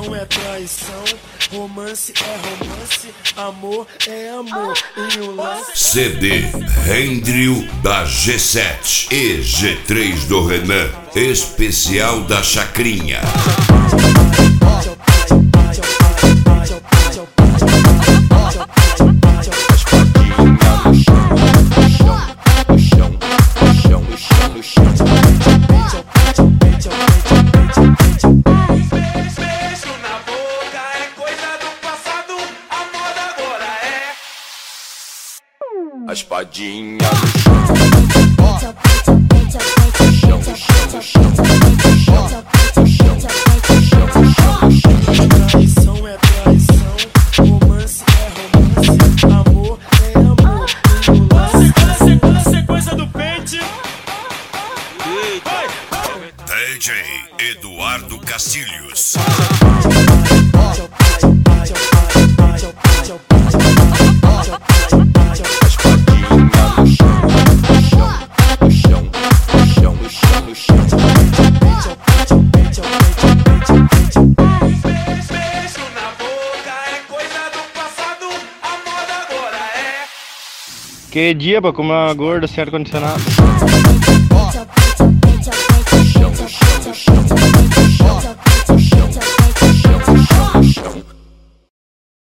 Traição é traição, romance é romance, amor é amor. E o lance CD Rendrio da G7 e G3 do Renan, especial da Chacrinha. A espadinha no chão, no chão, no chão, no chão, no chão, no chão, no chão. traição é traição, romance é romance, amor é amor. E o lance Sequência do pente. DJ Eduardo Castilhos. Que dia pra comer uma gorda sem ar-condicionado. Chão, chão, chão, chão, chão.